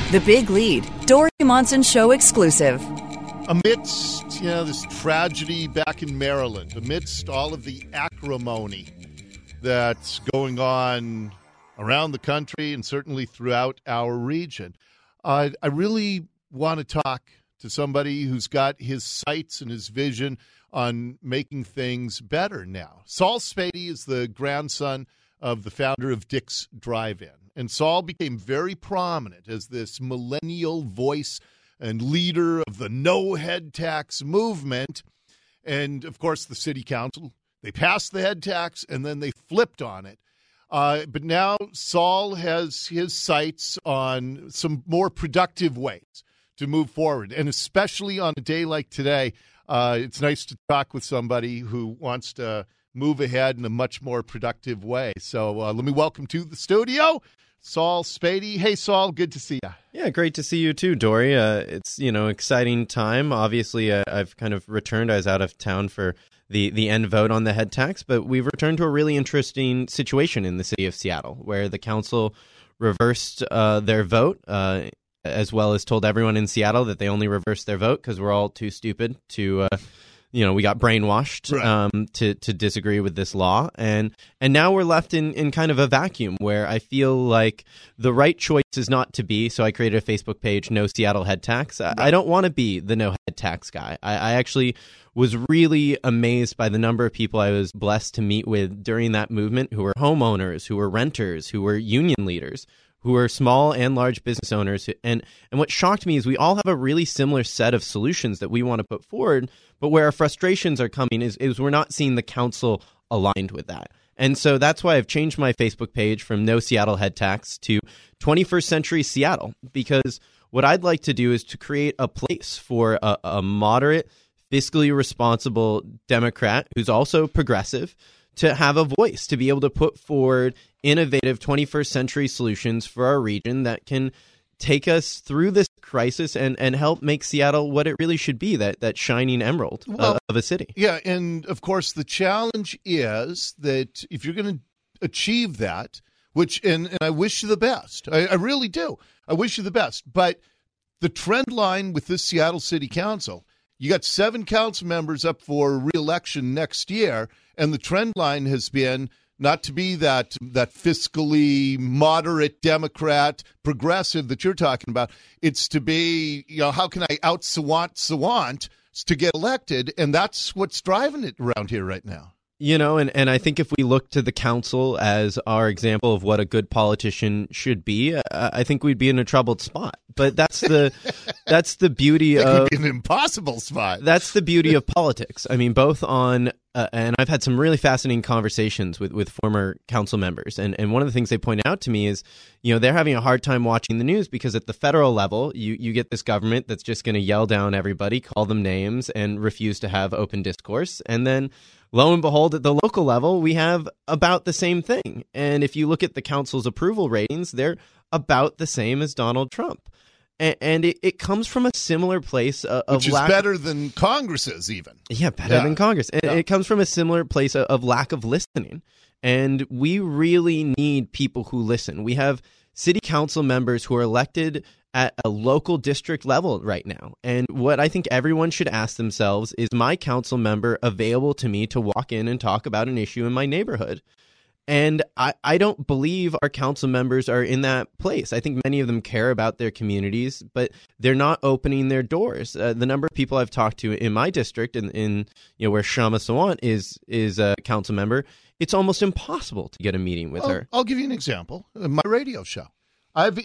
The Big Lead, Dori Monson Show exclusive. Amidst, this tragedy back in Maryland, amidst all of the acrimony that's going on around the country and certainly throughout our region, I really want to talk to somebody who's got his sights and his vision on making things better now. Saul Spady is the grandson of the founder of Dick's Drive-In. And Saul became very prominent as this millennial voice and leader of the no head tax movement. And, of course, the city council, they passed the head tax and then they flipped on it. But now Saul has his sights on some more productive ways to move forward. And especially on a day like today, it's nice to talk with somebody who wants to move ahead in a much more productive way. So let me welcome to the studio Saul Spady. Hey, Saul, good to see you. Yeah, great to see you too, Dori. It's, exciting time. Obviously, I've kind of returned. I was out of town for the end vote on the head tax, but we've returned to a really interesting situation in the city of Seattle, where the council reversed their vote, as well as told everyone in Seattle that they only reversed their vote because we're all too stupid to... we got brainwashed to disagree with this law. And now we're left in kind of a vacuum where I feel like the right choice is not to be. So I created a Facebook page, No Seattle Head Tax. I don't want to be the no head tax guy. I actually was really amazed by the number of people I was blessed to meet with during that movement who were homeowners, who were renters, who were union leaders, who are small and large business owners. And what shocked me is we all have a really similar set of solutions that we want to put forward, but where our frustrations are coming is we're not seeing the council aligned with that. And so that's why I've changed my Facebook page from No Seattle Head Tax to 21st Century Seattle, because what I'd like to do is to create a place for a moderate, fiscally responsible Democrat who's also progressive to have a voice, to be able to put forward innovative 21st century solutions for our region that can take us through this crisis and help make Seattle what it really should be, that shining emerald of a city. Yeah, and of course the challenge is that if you're going to achieve that, and I wish you the best, I really do, I wish you the best, but the trend line with this Seattle City Council, you got 7 council members up for re-election next year, and the trend line has been not to be that fiscally moderate Democrat progressive that you're talking about. It's to be, how can I out-Sawant to get elected? And that's what's driving it around here right now. And I think if we look to the council as our example of what a good politician should be, I think we'd be in a troubled spot. But that's the beauty of an impossible spot. That's the beauty of politics. I mean, both on and I've had some really fascinating conversations with former council members, and one of the things they point out to me is, they're having a hard time watching the news because at the federal level, you get this government that's just going to yell down everybody, call them names, and refuse to have open discourse, and then lo and behold, at the local level, we have about the same thing. And if you look at the council's approval ratings, they're about the same as Donald Trump. And it comes from a similar place of which is better than Congress's even. Yeah, better than Congress. And it comes from a similar place of lack of listening. And we really need people who listen. We have city council members who are elected at a local district level right now. And what I think everyone should ask themselves is, my council member available to me to walk in and talk about an issue in my neighborhood? And I don't believe our council members are in that place. I think many of them care about their communities, but they're not opening their doors. The number of people I've talked to in my district, in where Kshama Sawant is a council member, it's almost impossible to get a meeting with her. I'll give you an example. My radio show. I've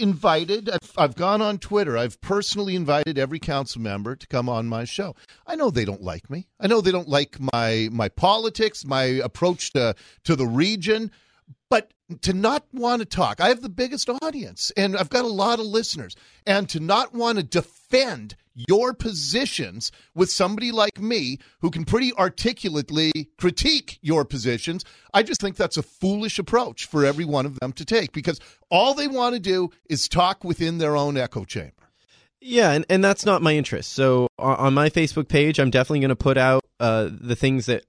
gone on Twitter. I've personally invited every council member to come on my show. I know they don't like me. I know they don't like my politics, my approach to the region, but to not want to talk. I have the biggest audience, and I've got a lot of listeners, and to not want to defend your positions with somebody like me who can pretty articulately critique your positions, I just think that's a foolish approach for every one of them to take, because all they want to do is talk within their own echo chamber. Yeah, and that's not my interest. So on my Facebook page, I'm definitely going to put out the things that I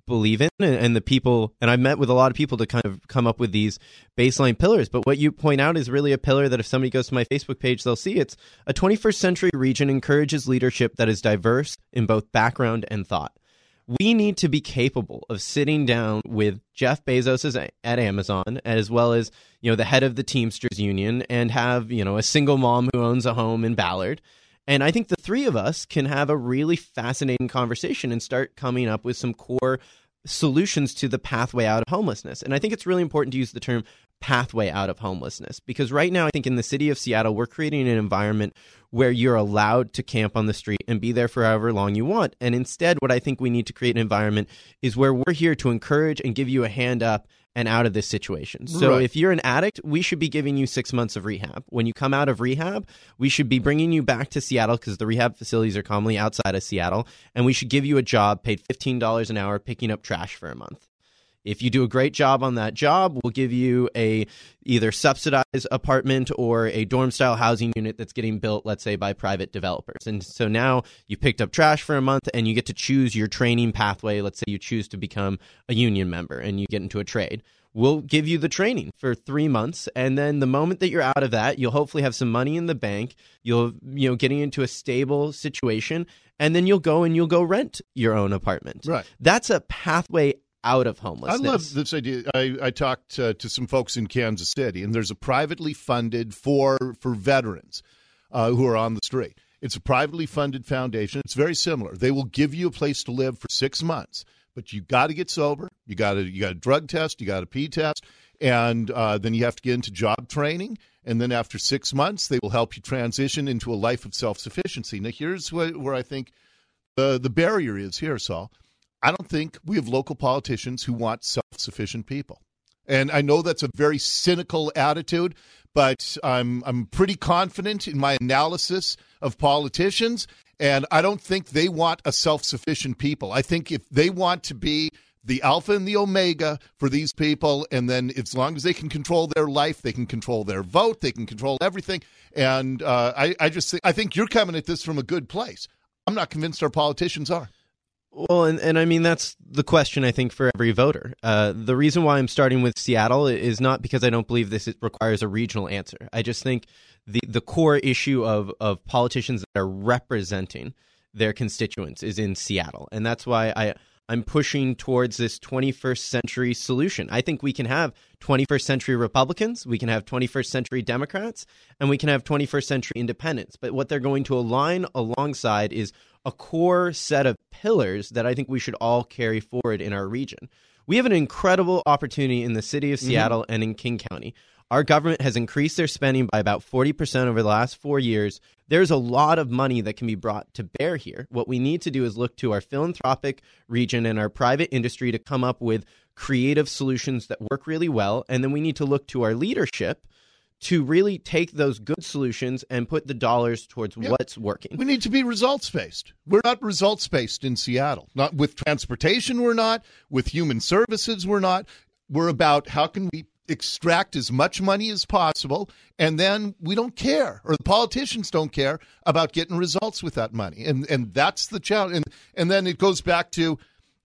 believe in, and the people, and I've met with a lot of people to kind of come up with these baseline pillars. But what you point out is really a pillar that if somebody goes to my Facebook page, they'll see it's a 21st century region encourages leadership that is diverse in both background and thought. We need to be capable of sitting down with Jeff Bezos at Amazon, as well as, the head of the Teamsters Union, and have, a single mom who owns a home in Ballard. And I think the three of us can have a really fascinating conversation and start coming up with some core solutions to the pathway out of homelessness. And I think it's really important to use the term pathway out of homelessness, because right now I think in the city of Seattle, we're creating an environment where you're allowed to camp on the street and be there for however long you want. And instead, what I think we need to create an environment is where we're here to encourage and give you a hand up and out of this situation. So if you're an addict, we should be giving you 6 months of rehab. When you come out of rehab, we should be bringing you back to Seattle, because the rehab facilities are commonly outside of Seattle, and we should give you a job paid $15 an hour picking up trash for a month. If you do a great job on that job, we'll give you a either subsidized apartment or a dorm-style housing unit that's getting built, let's say, by private developers. And so now you picked up trash for a month and you get to choose your training pathway. Let's say you choose to become a union member and you get into a trade. We'll give you the training for 3 months, and then the moment that you're out of that, you'll hopefully have some money in the bank. You'll, getting into a stable situation, and then you'll go rent your own apartment. Right. That's a pathway out of homelessness. I love this idea. I talked to some folks in Kansas City, and there's a privately funded for veterans who are on the street. It's a privately funded foundation. It's very similar. They will give you a place to live for 6 months, but you got to get sober. You got a drug test. You got a pee test, and then you have to get into job training. And then after 6 months, they will help you transition into a life of self-sufficiency. Now, here's where I think the barrier is here, Saul. I don't think we have local politicians who want self-sufficient people. And I know that's a very cynical attitude, but I'm pretty confident in my analysis of politicians, and I don't think they want a self-sufficient people. I think if they want to be the alpha and the omega for these people, and then as long as they can control their life, they can control their vote, they can control everything. And I think you're coming at this from a good place. I'm not convinced our politicians are. Well, and I mean, that's the question, I think, for every voter. The reason why I'm starting with Seattle is not because I don't believe this requires a regional answer. I just think the core issue of politicians that are representing their constituents is in Seattle. And that's why I'm pushing towards this 21st century solution. I think we can have 21st century Republicans, we can have 21st century Democrats, and we can have 21st century independents. But what they're going to align alongside is a core set of pillars that I think we should all carry forward in our region. We have an incredible opportunity in the city of Seattle and in King County. Our government has increased their spending by about 40% over the last 4 years. There's a lot of money that can be brought to bear here. What we need to do is look to our philanthropic region and our private industry to come up with creative solutions that work really well. And then we need to look to our leadership to really take those good solutions and put the dollars towards what's working. We need to be results-based. We're not results-based in Seattle. Not with transportation, we're not. With human services, we're not. We're about how can we extract as much money as possible, and then we don't care, or the politicians don't care about getting results with that money. And that's the challenge. And then it goes back to,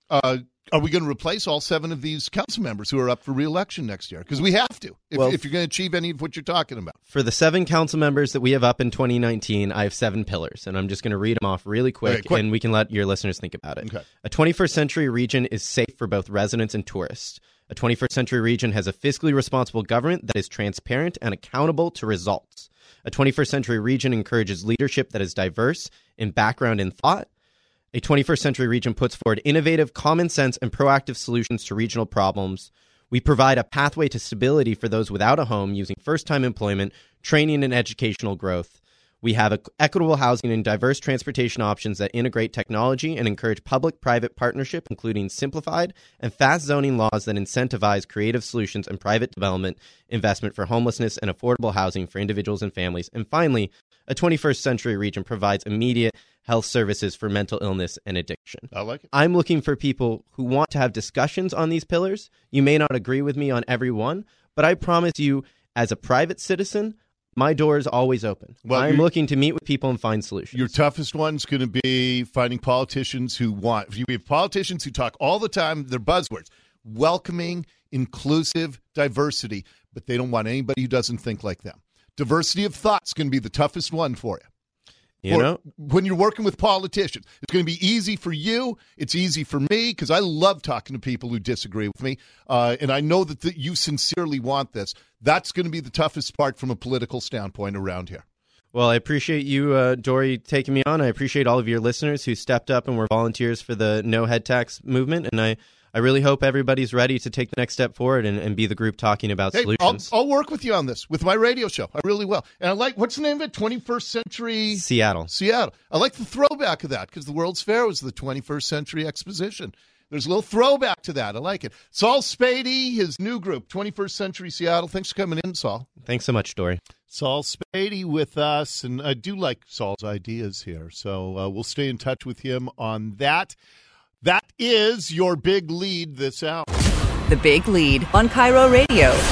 are we going to replace all 7 of these council members who are up for re-election next year? Because we have to, if you're going to achieve any of what you're talking about. For the 7 council members that we have up in 2019, I have 7 pillars, and I'm just going to read them off really quick, and we can let your listeners think about it. Okay. A 21st century region is safe for both residents and tourists. A 21st century region has a fiscally responsible government that is transparent and accountable to results. A 21st century region encourages leadership that is diverse in background and thought. A 21st century region puts forward innovative, common sense, and proactive solutions to regional problems. We provide a pathway to stability for those without a home using first-time employment, training, and educational growth. We have equitable housing and diverse transportation options that integrate technology and encourage public-private partnership, including simplified and fast zoning laws that incentivize creative solutions and private development, investment for homelessness, and affordable housing for individuals and families. And finally, a 21st century region provides immediate health services for mental illness and addiction. I like it. I'm looking for people who want to have discussions on these pillars. You may not agree with me on every one, but I promise you, as a private citizen, my door is always open. Well, I'm looking to meet with people and find solutions. Your toughest one's going to be finding politicians who want. We have politicians who talk all the time. They're buzzwords: welcoming, inclusive, diversity, but they don't want anybody who doesn't think like them. Diversity of thought's going to be the toughest one for you. When you're working with politicians, it's going to be easy for you. It's easy for me because I love talking to people who disagree with me. And I know that you sincerely want this. That's going to be the toughest part from a political standpoint around here. Well, I appreciate you, Dory, taking me on. I appreciate all of your listeners who stepped up and were volunteers for the No Head Tax movement. And I really hope everybody's ready to take the next step forward and be the group talking about solutions. I'll work with you on this with my radio show. I really will. And I like, what's the name of it? 21st Century? Seattle. I like the throwback of that because the World's Fair was the 21st Century Exposition. There's a little throwback to that. I like it. Saul Spady, his new group, 21st Century Seattle. Thanks for coming in, Saul. Thanks so much, Dory. Saul Spady with us, and I do like Saul's ideas here. So we'll stay in touch with him on that. That is your big lead this hour. The Big Lead on Cairo Radio.